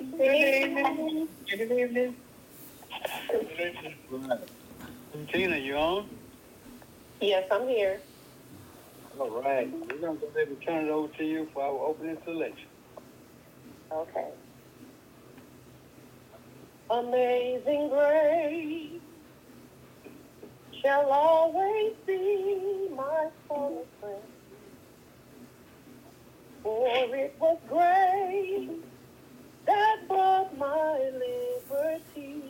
Good evening. Good evening. Good evening. Tina, you on? Yes, I'm here. All right. We're going to go ahead and turn it over to you for our opening selection. Okay. Amazing grace shall always be my sole friend. For it was grace that brought my liberty.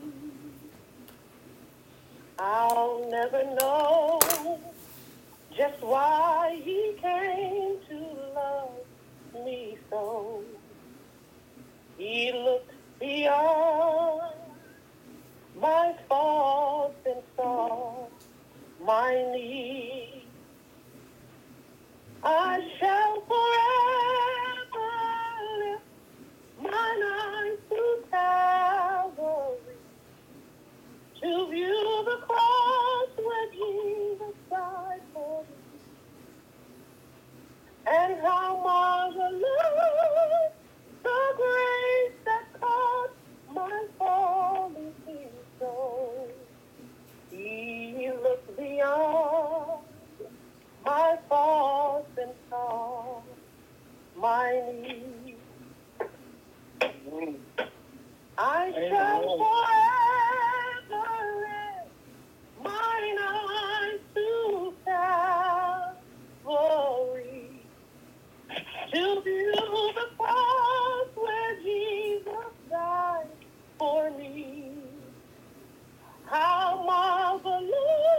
I'll never know just why he came to love me so. He looked beyond my faults and saw my need. I shall forever lift mine eyes to Calvary to view the cross where Jesus died for me. And how marvelous the grace that caught my falling soul. He looked beyond my faults and saw my need. I shall forever lift mine eyes to Calvary to view the cross where Jesus died for me. How marvelous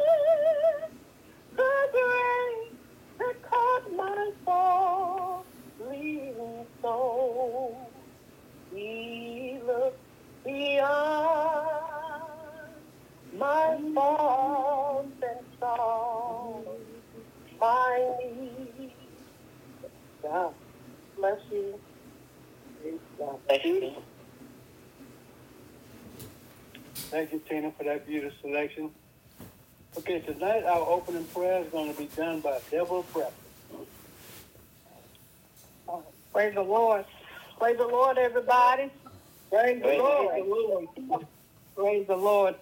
the grace that caught my falling soul. He looked beyond my faults and saw my need. God bless you. God bless you. Thank you, Tina, for that beautiful selection. Okay, tonight our opening prayer is going to be done by Deborah Prep. Praise the Lord. Praise the Lord, everybody. Praise the Lord. Praise the Lord.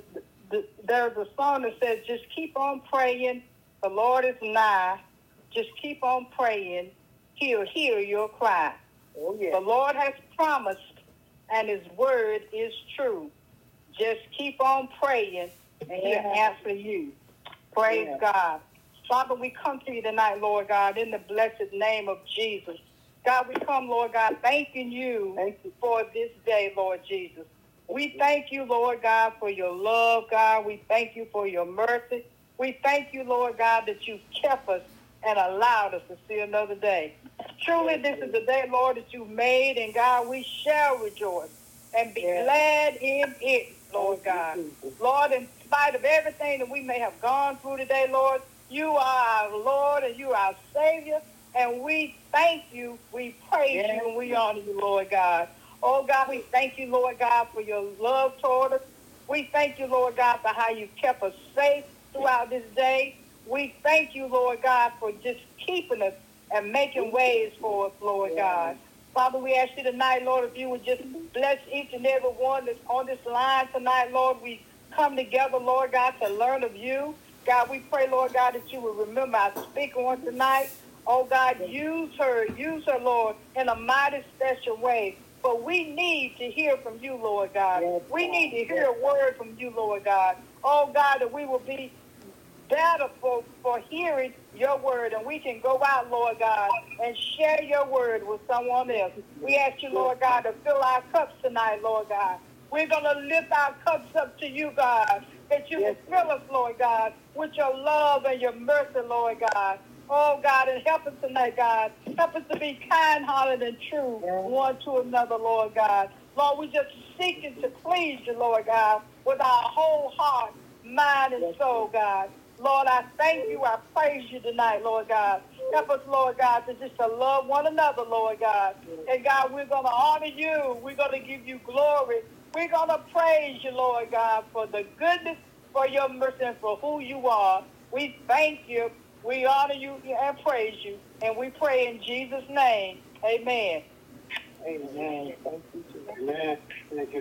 There's a song that says, just keep on praying. The Lord is nigh. Just keep on praying. He'll hear your cry. Oh, yeah. The Lord has promised, and his word is true. Just keep on praying, and he'll answer you. Praise God. Father, we come to you tonight, Lord God, in the blessed name of Jesus. God, we come, Lord God, thanking you for this day, Lord Jesus. We thank you, Lord God, for your love, God. We thank you for your mercy. We thank you, Lord God, that you kept us and allowed us to see another day. Truly, this is the day, Lord, that you made, and God, we shall rejoice and be glad in it, Lord God. Lord, in spite of everything that we may have gone through today, Lord, you are our Lord and you are our Savior, and we thank you, we praise you, and we honor you, Lord God. Oh, God, we thank you, Lord God, for your love toward us. We thank you, Lord God, for how you kept us safe throughout this day. We thank you, Lord God, for just keeping us and making ways for us, Lord God. Father, we ask you tonight, Lord, if you would just bless each and every one that's on this line tonight, Lord. We come together, Lord God, to learn of you. God, we pray, Lord God, that you will remember our speaker on tonight. Oh, God, use her, Lord, in a mighty special way. But we need to hear from you, Lord God. We need to hear a word from you, Lord God. Oh, God, that we will be better for hearing your word, and we can go out, Lord God, and share your word with someone else. We ask you, Lord God, to fill our cups tonight, Lord God. We're going to lift our cups up to you, God, that you will fill us, Lord God, with your love and your mercy, Lord God. Oh, God, and help us tonight, God. Help us to be kind-hearted and true one to another, Lord God. Lord, we just seeking to please you, Lord God, with our whole heart, mind, and soul, God. Lord, I thank you. I praise you tonight, Lord God. Help us, Lord God, to just to love one another, Lord God. And God, we're going to honor you. We're going to give you glory. We're going to praise you, Lord God, for the goodness, for your mercy, and for who you are. We thank you. We honor you and praise you. And we pray in Jesus' name. Amen. Amen. Thank you, Jesus.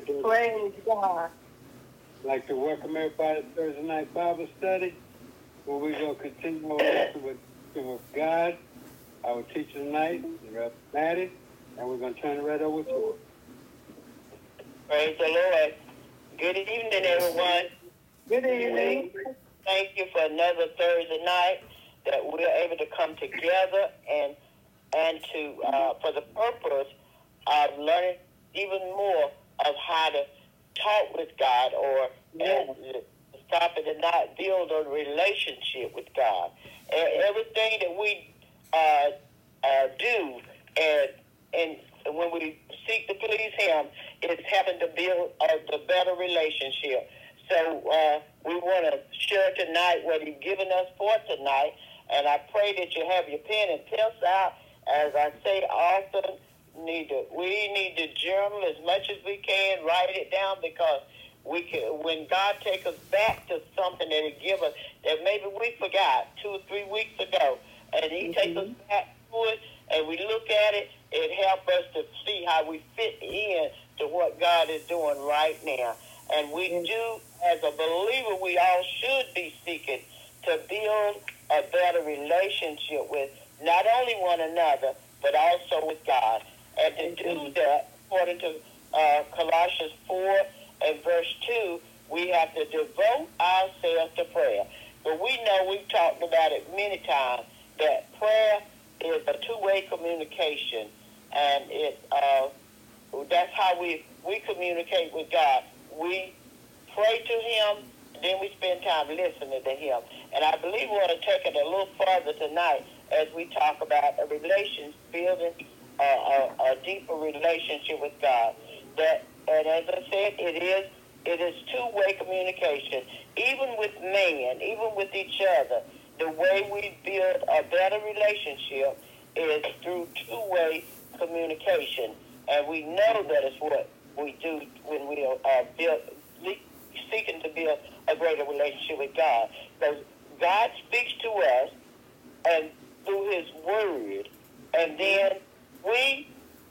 Praise God. I'd like to welcome everybody to Thursday night Bible study, where we're going to continue on with God, our teacher tonight, Reverend Maddie, and we're going to turn it right over to her. Praise the Lord. Good evening, everyone. Good evening. Thank you for another Thursday night that we're able to come together and to for the purpose of learning even more of how to talk with God, or the topic to not build a relationship with God. And everything that we do and when we seek to please Him, it's having to build a better relationship. So we want to share tonight what He's given us for tonight, and I pray that you have your pen and pencil out. As I say often, we need to journal as much as we can, write it down, because we can, when God takes us back to something that He give us that maybe we forgot 2 or 3 weeks ago, and He takes us back to it, and we look at it, it helps us to see how we fit in to what God is doing right now. And we do, as a believer, we all should be seeking to build a better relationship with not only one another, but also with God. And to do that, according to Colossians 4 and verse 2, we have to devote ourselves to prayer. But we know, we've talked about it many times, that prayer is a two-way communication. And that's how we communicate with God. We pray to Him, then we spend time listening to Him. And I believe we want to take it a little further tonight as we talk about a relation, building a deeper relationship with God. And as I said, it is two-way communication. Even with man, even with each other, the way we build a better relationship is through two-way communication. And we know that is what we do when we are seeking to build a greater relationship with God. Because God speaks to us and through His Word, and then we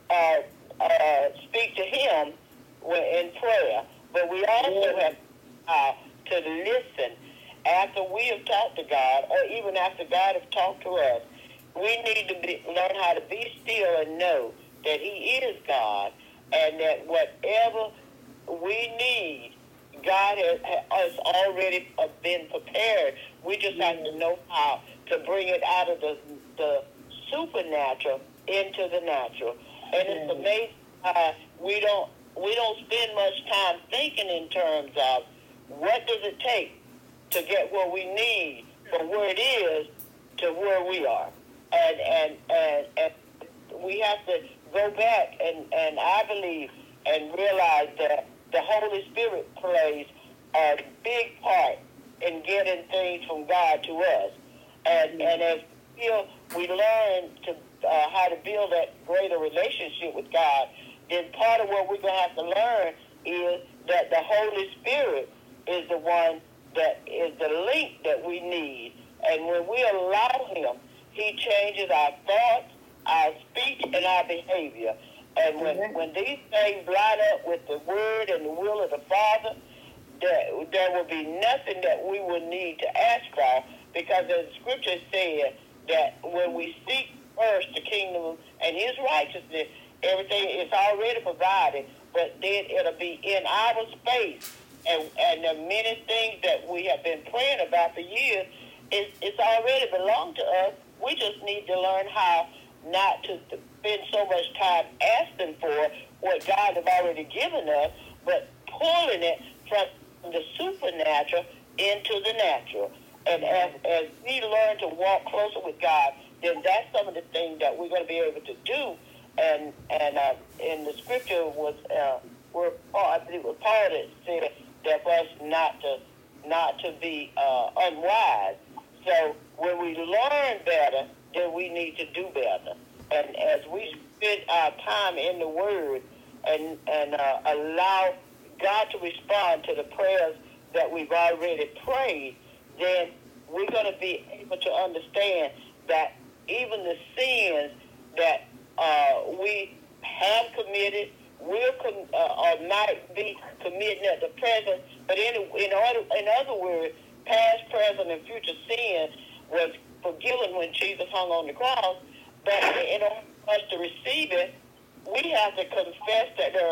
speak to Him in prayer. But we also have to listen after we have talked to God, or even after God has talked to us. We need to learn how to be still and know that He is God, and that whatever we need, God has already been prepared. We just have to know how to bring it out of the supernatural into the natural. And it's amazing we don't spend much time thinking in terms of what does it take to get what we need from where it is to where we are. And we have to go back and I believe and realize that the Holy Spirit plays a big part in getting things from God to us. And as we learn to how to build that greater relationship with God, then part of what we're going to have to learn is that the Holy Spirit is the one that is the link that we need. And when we allow Him, He changes our thoughts, our speech, and our behavior. And when these things line up with the Word and the will of the Father, there will be nothing that we will need to ask for, because as the Scripture said, that when we seek first the kingdom and His righteousness, everything is already provided, but then it'll be in our space. And the many things that we have been praying about for years, it's already belonged to us. We just need to learn how not to spend so much time asking for what God has already given us, but pulling it from the supernatural into the natural. And as we learn to walk closer with God, then that's some of the things that we're going to be able to do. And in the Scripture was where I believe it was Paul that said that for us not to be unwise. So when we learn better, then we need to do better. And as we spend our time in the Word and allow God to respond to the prayers that we've already prayed, then we're going to be able to understand that even the sins that we have committed, or might be committing at the present. But in other words, past, present, and future sin was forgiven when Jesus hung on the cross. But in order for us to receive it, we have to confess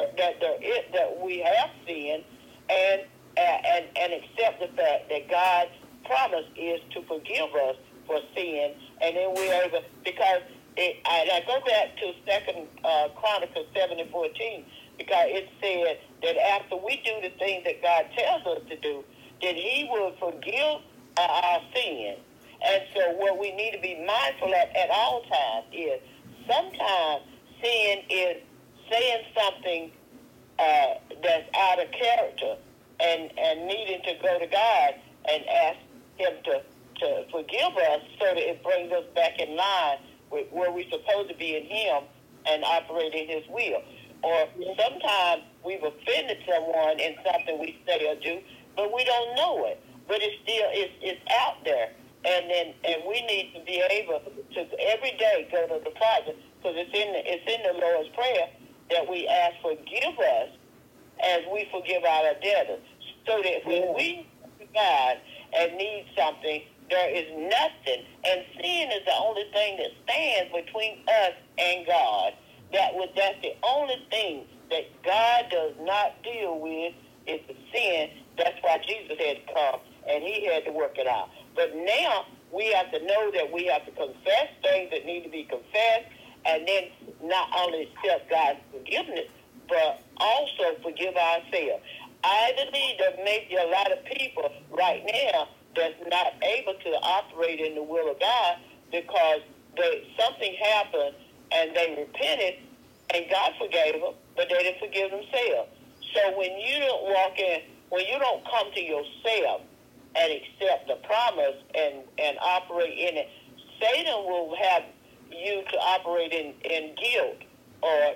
that we have sinned and accept the fact that God's promise is to forgive us for sin, and then we're able, because I go back to 2 Chronicles 7:14, because it said that after we do the things that God tells us to do, that He will forgive our sin. And so what we need to be mindful at all times is sometimes sin is saying something that's out of character and needing to go to God and ask Him to forgive us so that it brings us back in line with where we're supposed to be in Him and operate in His will. Or sometimes we've offended someone in something we say or do, but we don't know it. But it's out there. And we need to be able to every day go to the Father, because it's in the Lord's Prayer that we ask, forgive us as we forgive our debtors, so that when we God and need something, there is nothing. And sin is the only thing that stands between us and God. That's the only thing that God does not deal with is the sin. That's why Jesus had to come and He had to work it out. But now we have to know that we have to confess things that need to be confessed, and then not only accept God's forgiveness, but also forgive ourselves. I believe there may be a lot of people right now that's not able to operate in the will of God because something happened and they repented and God forgave them, but they didn't forgive themselves. So when you don't come to yourself and accept the promise and operate in it, Satan will have you to operate in guilt, or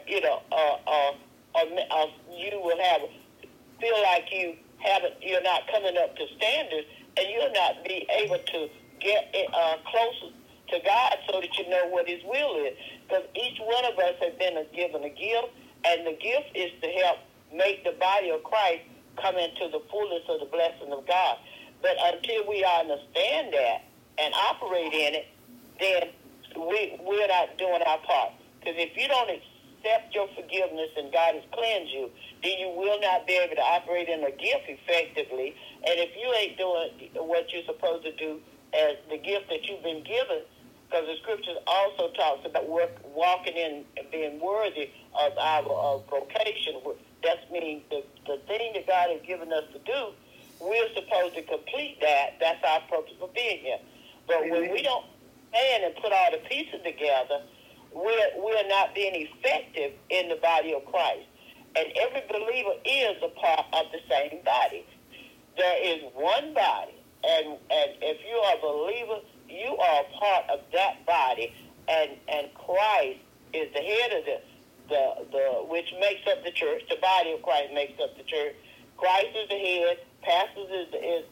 you will feel like you're not coming up to standards, and you'll not be able to get closer to God so that you know what His will is. Because each one of us has been given a gift, and the gift is to help make the body of Christ come into the fullness of the blessing of God. But until we understand that and operate in it, then we're not doing our part. Because if you don't accept your forgiveness and God has cleansed you, then you will not be able to operate in a gift effectively. And if you ain't doing what you're supposed to do as the gift that you've been given, because the scriptures also talks about walking in being worthy of our vocation. That means the thing that God has given us to do, we're supposed to complete that. That's our purpose for being here. But when we don't stand and put all the pieces together, we're not being effective in the body of Christ. And every believer is a part of the same body. There is one body, and if you are a believer, you are a part of that body, and Christ is the head of the which makes up the church. The body of Christ makes up the church. Christ is the head. Pastors is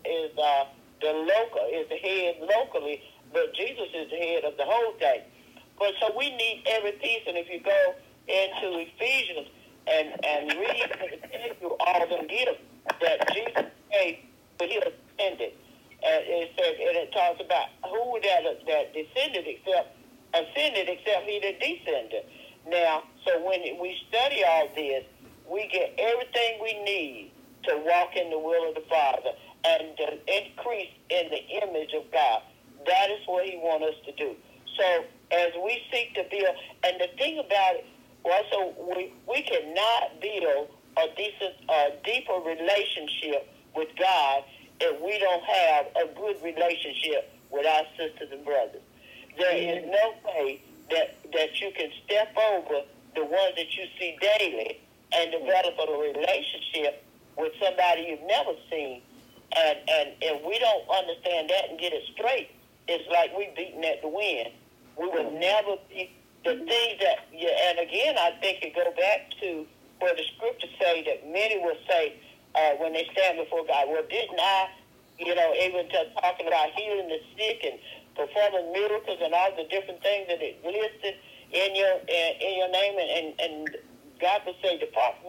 the head locally, but Jesus is the head of the whole thing. But so we need every piece, and if you go into Ephesians and read and through all the gifts that Jesus gave when He ascended, and it says, and it talks about who that ascended except He that descended. Now, so when we study all this, we get everything we need to walk in the will of the Father and to increase in the image of God. That is what He wants us to do. So as we seek to build, and the thing about it, also we cannot build a deeper relationship with God if we don't have a good relationship with our sisters and brothers. There is no way that you can step over the ones that you see daily and develop a relationship with somebody you've never seen. And if we don't understand that and get it straight, it's like we beating at the wind. We will never be the things that, and again, I think it go back to where the scriptures say that many will say when they stand before God, well, didn't I, even talking about healing the sick and performing miracles and all the different things that it listed in your name, and God will say, depart from me.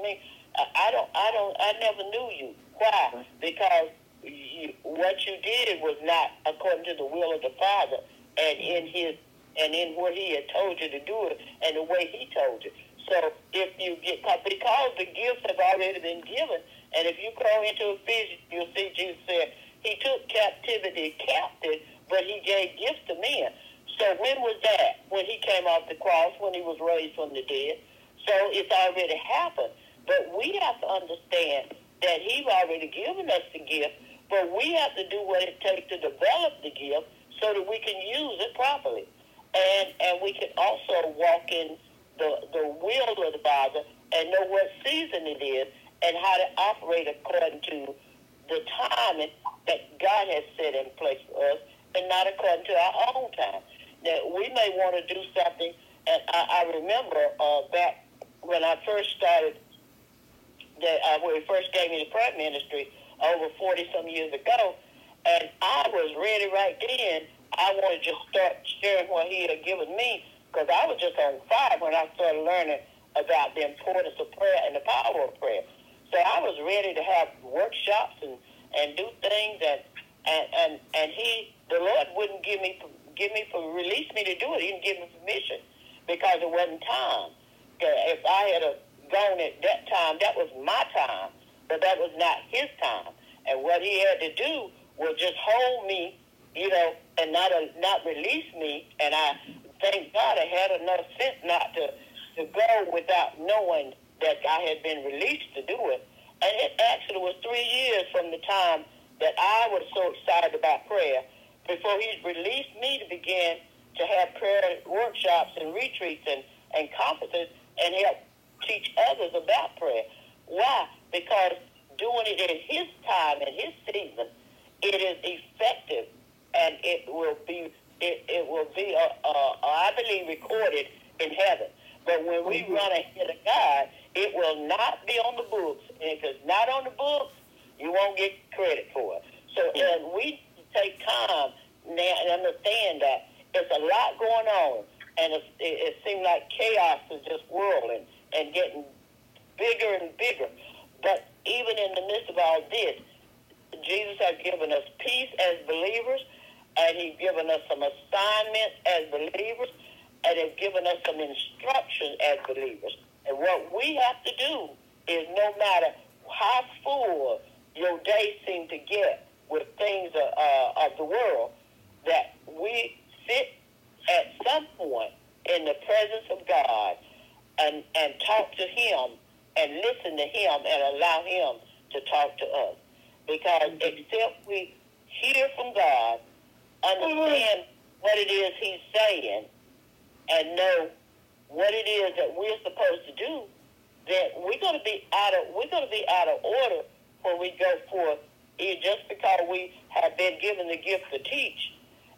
I never knew you. Why? Because what you did was not according to the will of the Father, and in what He had told you to do it, and the way He told you. So if you get caught, because the gifts have already been given, and if you go into Ephesians, you'll see Jesus said He took captivity captive, but He gave gifts to men. So when was that? When He came off the cross, when He was raised from the dead. So it's already happened. But we have to understand that He's already given us the gift, but we have to do what it takes to develop the gift so that we can use it properly. And we can also walk in the will of the Father and know what season it is and how to operate according to the timing that God has set in place for us and not according to our own time. Now, we may want to do something, and I remember back when I first started, when he first gave me the prayer ministry over 40-some years ago, and I was ready right then. I wanted to start sharing what He had given me because I was just on fire when I started learning about the importance of prayer and the power of prayer. So I was ready to have workshops and do things, and the Lord wouldn't release me to do it. He didn't give me permission because it wasn't time. If I had gone at that time, that was my time, but that was not His time. And what He had to do was just hold me, and not release me. And I thank God I had enough sense not to go without knowing that I had been released to do it. And it actually was 3 years from the time that I was so excited about prayer before He released me to begin to have prayer workshops and retreats and conferences and help teach others about prayer. Why? Because doing it in His time and His season, it is effective, and it will be I believe, recorded in heaven. But when we run ahead of God, it will not be on the books. And if it's not on the books, you won't get credit for it. So and we take time now and understand that there's a lot going on, and it seems like chaos is just whirling and getting bigger and bigger. But even in the midst of all this, Jesus has given us peace as believers, and He's given us some assignments as believers, and He's given us some instruction as believers. And what we have to do is, no matter how full your day seems to get with things of the world, that we sit at some point in the presence of God and talk to Him and listen to Him and allow Him to talk to us. Because except we hear from God, understand what it is He's saying, and know what it is that we're supposed to do, then we're going to be out of order when we go forth. Just because we have been given the gift to teach,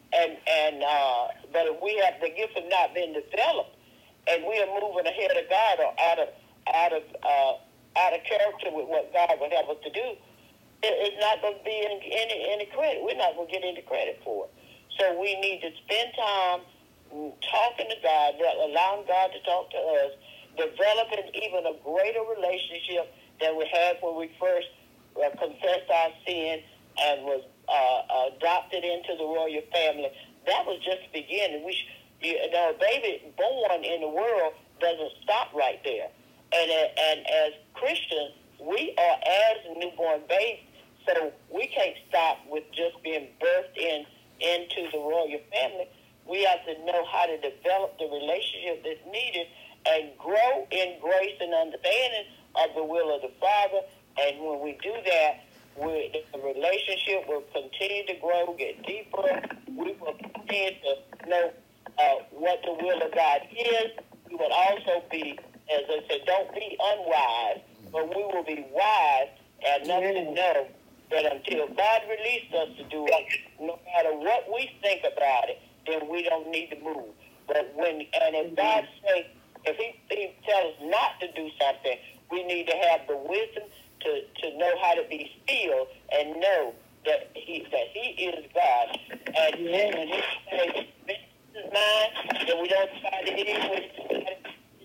but we have the gift have not been developed, and we are moving ahead of God or out of character with what God would have us to do, it's not going to be any credit. We're not going to get any credit for it. So we need to spend time talking to God, allowing God to talk to us, developing even a greater relationship than we had when we first confessed our sin and was adopted into the royal family. That was just the beginning. A baby born in the world doesn't stop right there. And as Christians, we are as newborn babes, so we can't stop with just being birthed into the royal family. We have to know how to develop the relationship that's needed and grow in grace and understanding of the will of the Father. And when we do that, the relationship will continue to grow, get deeper. We will continue to know what the will of God is. We will also be, as I said, don't be unwise, but we will be wise enough to know that until God released us to do it, no matter what we think about it, then we don't need to move. But if God says, if He tells us not to do something, we need to have the wisdom to know how to be still and know that He is God. And when He says, this is mine, then we don't try to hit Him with it.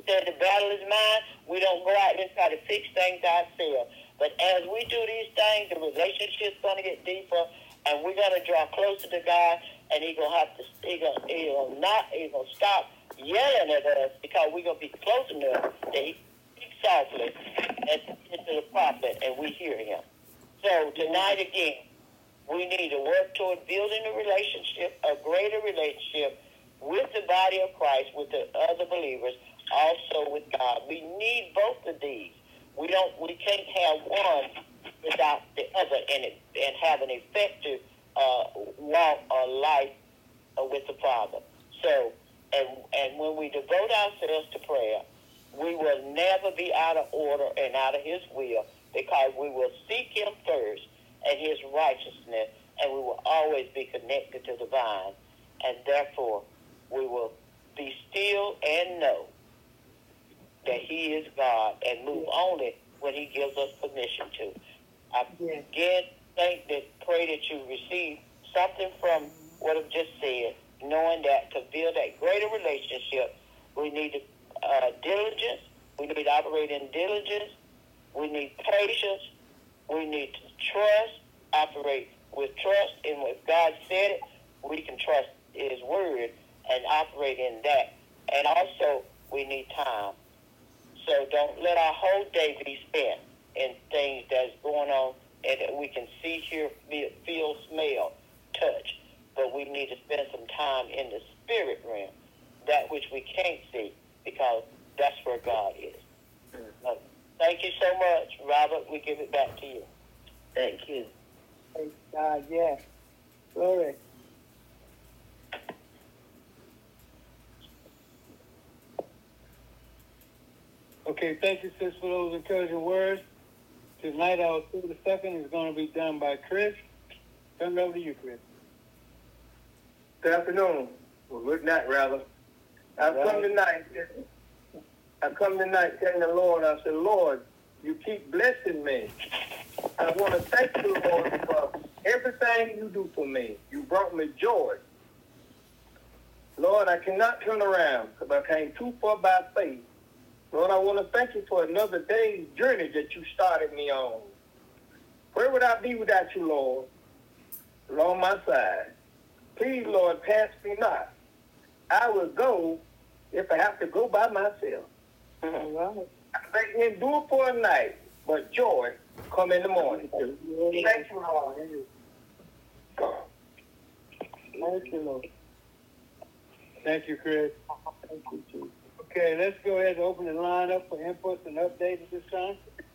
said the battle is mine. We don't go out and try to fix things ourselves. But as we do these things, the relationship's going to get deeper, and we're going to draw closer to God, and He's going to have to, He's going to stop yelling at us because we're going to be close enough that He speaks softly to the prophet, and we hear Him. So tonight again, we need to work toward building a relationship, a greater relationship with the body of Christ, with the other believers, also with God. We need both of these. We can't have one without the other and have an effective walk or life with the Father. So, and when we devote ourselves to prayer, we will never be out of order and out of His will, because we will seek Him first and His righteousness, and we will always be connected to the vine, and therefore we will be still and know that He is God and move only when He gives us permission to. I again pray that you receive something from what I've just said, knowing that to build that greater relationship, we need diligence, we need to operate in diligence, we need patience, we need to trust, operate with trust, and if God said it, we can trust His word and operate in that. And also, we need time. So don't let our whole day be spent in things that's going on and that we can see, hear, feel, smell, touch. But we need to spend some time in the spirit realm, that which we can't see, because that's where God is. Thank you so much, Robert. We give it back to you. Thank you. Thank God, yes. Glory. Okay, thank you, sis, for those encouraging words. Tonight, our 32nd is going to be done by Chris. Turn it over to you, Chris. Good afternoon. Well, good night, rather. I come tonight telling the Lord, I said, Lord, you keep blessing me. I want to thank you, Lord, for everything you do for me. You brought me joy. Lord, I cannot turn around because I came too far by faith. Lord, I want to thank you for another day's journey that you started me on. Where would I be without you, Lord? Along my side. Please, Lord, pass me not. I will go if I have to go by myself. I may endure for a night, but joy come in the morning. Thank you, Lord. Thank you, Lord. Thank you, Chris. Thank you, Jesus. Okay, let's go ahead and open the line up for inputs and updates at this time.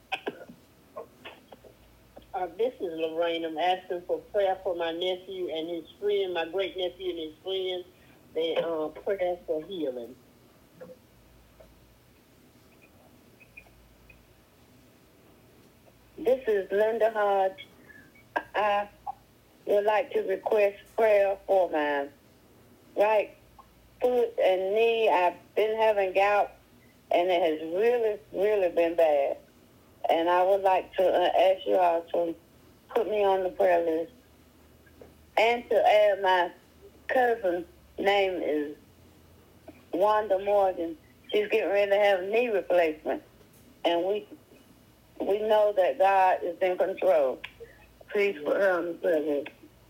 This is Lorraine. I'm asking for prayer for my nephew and his friend, my great nephew and his friend. They prayer for healing. This is Linda Hodge. I would like to request prayer for my right foot and knee. I've been having gout, and it has really, really been bad. And I would like to ask you all to put me on the prayer list. And to add my cousin's name is Wanda Morgan. She's getting ready to have a knee replacement. And we know that God is in control. Please put her on the prayer list.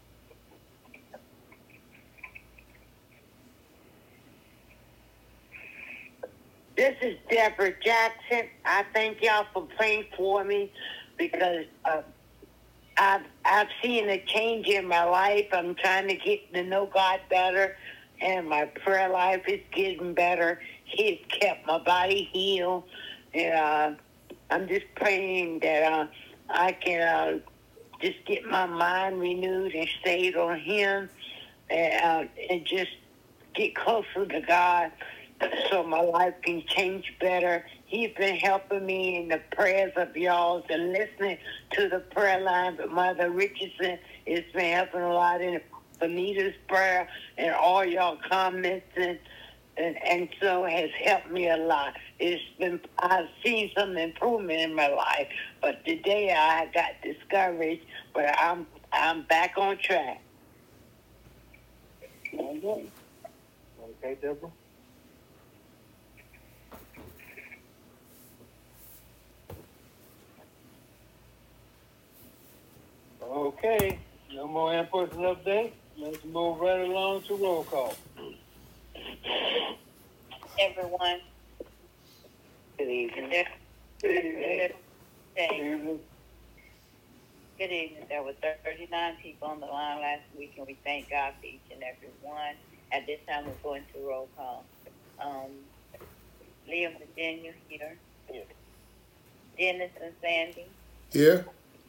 This is Deborah Jackson. I thank y'all for praying for me because I've seen a change in my life. I'm trying to get to know God better, and my prayer life is getting better. He's kept my body healed, and I'm just praying that I can just get my mind renewed and stayed on Him, and just get closer to God, so my life can change better. He's been helping me in the prayers of y'all and listening to the prayer line. But Mother Richardson has been helping a lot in Benita's prayer and all y'all comments, and so has helped me a lot. I've seen some improvement in my life, but today I got discouraged, but I'm back on track. Okay, Deborah. Okay, no more inputs and updates. Let's move right along to roll call. Everyone. Good evening. Good evening. Evening. Good evening. There were 39 people on the line last week, and we thank God for each and every one. At this time, we're going to roll call. Liam, Virginia, here. Here. Dennis and Sandy. Here.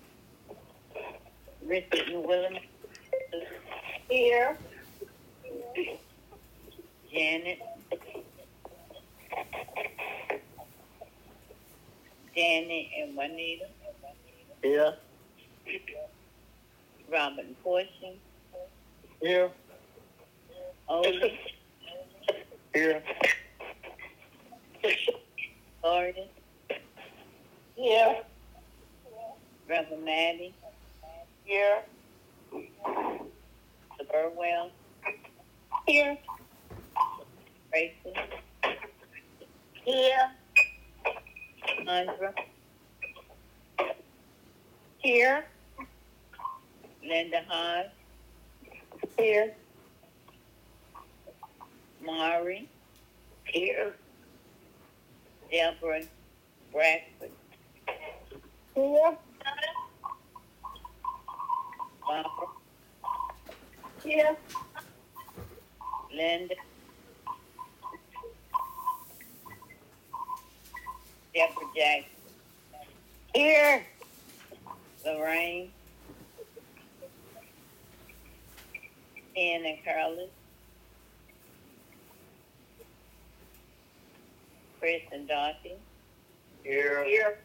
Richard and Willem. Here. Janet. Danny and Juanita. Here. Robin Portion. Here. Oli. Here. Gordon. Here. Reverend Maddie. Here. The Burwell. Here. Tracy. Here. Andra. Here. Linda Hodge. Here. Mari. Here. Deborah Bradford. Here. Barbara. Here. Linda. Deborah Jackson. Here. Lorraine. Ann and Carlos. Chris and Dorothy. Here. Here.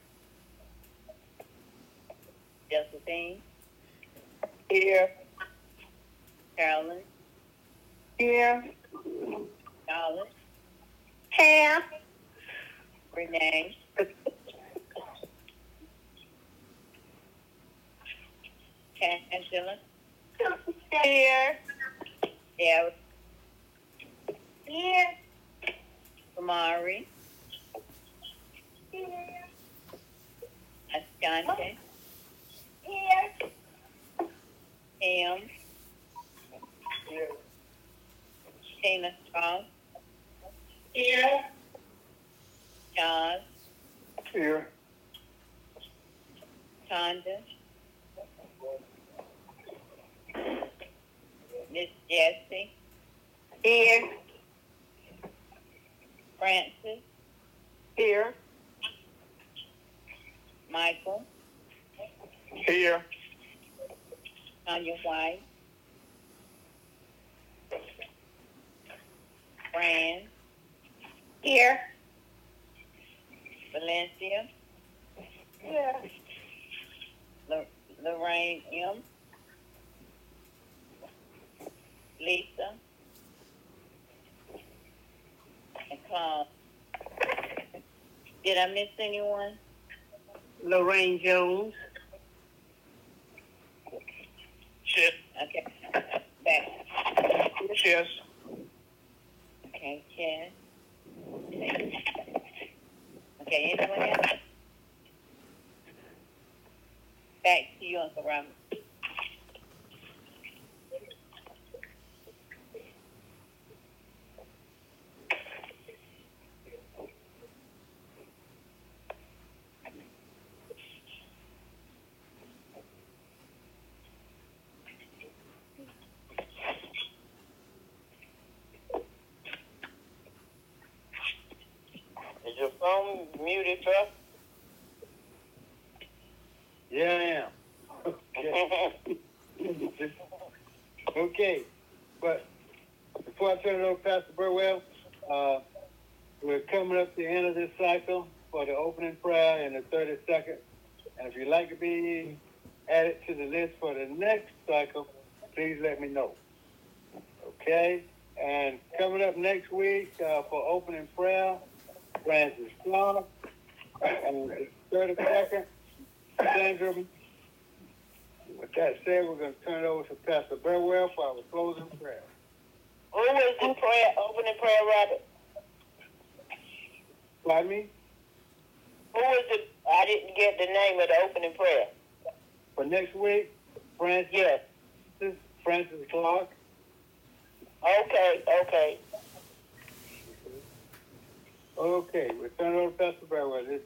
Josephine. Here. Carolyn. Here. Charlotte. Here. Renee. Angela. Here. Derek. Here. Kamari. Here. Asante. Here. Tim. Tina Strauss. Here. Charles. Here. Tonda. Miss Jessie. Here. Francis. Here. Michael. Here. Tanya White. Fran. Here. Valencia. Here. Lorraine M. Lisa. And Claude. Did I miss anyone? Lorraine Jones. Yes. Okay. Back. Yes. Okay, Chad. Okay, anyone else? Back to you, Uncle Robert. Is your phone muted, sir? Yeah, I am. Okay. Okay. But before I turn it over to Pastor Burwell, we're coming up to the end of this cycle for the opening prayer and the 32nd. And if you'd like to be added to the list for the next cycle, please let me know. Okay? And coming up next week for opening prayer, Francis Clark, and the 32nd, Sandra. With that said, we're going to turn it over to Pastor Burwell for our closing prayer. Who was the opening prayer, Robert? Pardon me? Who was the, I didn't get the name of the opening prayer. For next week, Francis. Yes. Francis Clark. Okay. Okay, we'll turn it over to Pastor Barrow this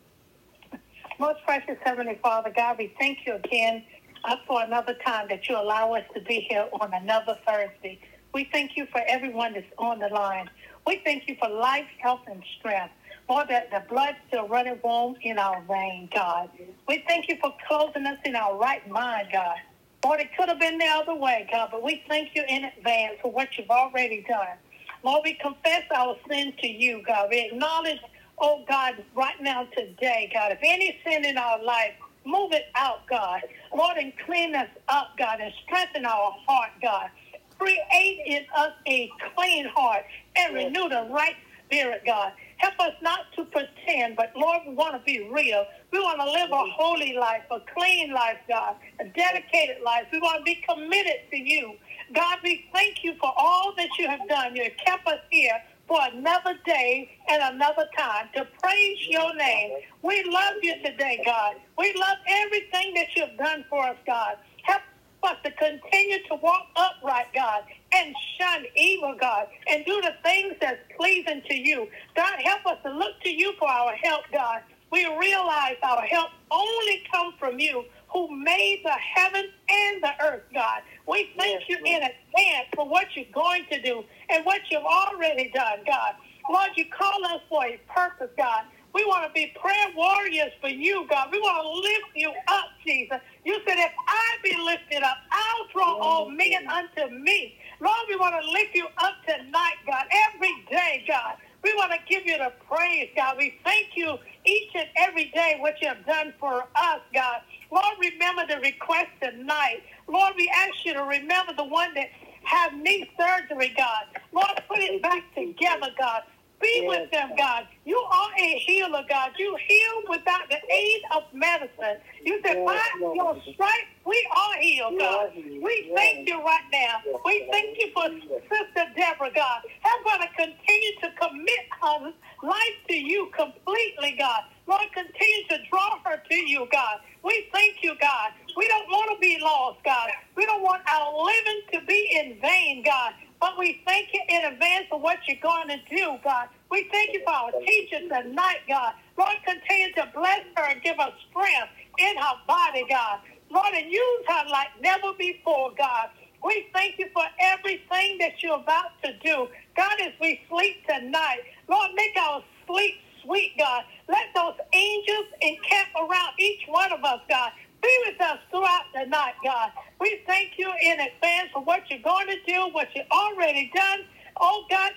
time. Most precious Heavenly Father, God, we thank you again for another time that you allow us to be here on another Thursday. We thank you for everyone that's on the line. We thank you for life, health, and strength. Lord, that the blood still running warm in our veins, God. We thank you for closing us in our right mind, God. Lord, it could have been the other way, God, but we thank you in advance for what you've already done. Lord, we confess our sin to you, God. We acknowledge, oh God, right now today, God, if any sin in our life, move it out, God. Lord, and clean us up, God, and strengthen our heart, God. Create in us a clean heart and renew the right spirit, God. Help us not to pretend, but Lord, we want to be real. We want to live a holy life, a clean life, God, a dedicated life. We want to be committed to you. God, we thank you for all that you have done. You have kept us here for another day and another time to praise your name. We love you today, God. We love everything that you have done for us, God. Help us to continue to walk upright, God, and shun evil, God, and do the things that's pleasing to you. God, help us to look to you for our help, God. We realize our help only comes from you, who made the heaven and the earth, God. We thank you in advance for what you're going to do and what you've already done, God. Lord, you call us for a purpose, God. We want to be prayer warriors for you, God. We want to lift you up, Jesus. You said, if I be lifted up, I'll draw all men unto me. Lord, we want to lift you up tonight, God, every day, God. We want to give you the praise, God. We thank you each and every day what you have done for us, God. Lord, remember the request tonight. Lord, we ask you to remember the one that have knee surgery, God. Lord, put it back together, God. Be with them, God. You are a healer, God. You heal without the aid of medicine. You said, by your stripes, we are healed, God. We thank you right now. We thank you for Sister Deborah, God. Help her to continue to commit her life to you completely, God. Lord, continue to draw her to you, God. We thank you, God. We don't want to be lost, God. We don't want our living to be in vain, God. But we thank you in advance for what you're going to do, God. We thank you for our teacher tonight, God. Lord, continue to bless her and give her strength in her body, God. Lord, and use her like never before, God. We thank you for everything that you're about to do. God, as we sleep tonight, Lord, make our sleep sweet, God. Let those angels encamp around each one of us, God. Be with us throughout the night, God. We thank you in advance for what you're going to do, what you've already done. Oh, God,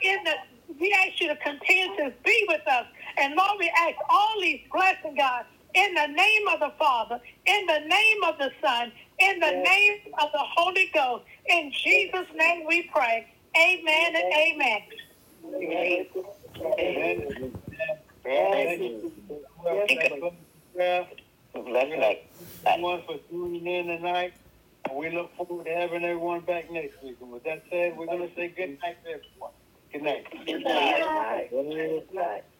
we ask you to continue to be with us. And, Lord, we ask all these blessings, God, in the name of the Father, in the name of the Son, in the name of the Holy Ghost. In Jesus' name we pray. Amen and amen. Amen. Bless night. Everyone for tuning in tonight. And we look forward to having everyone back next week. And with that said, we're going to say good night to everyone. Good night. Good night. Good night.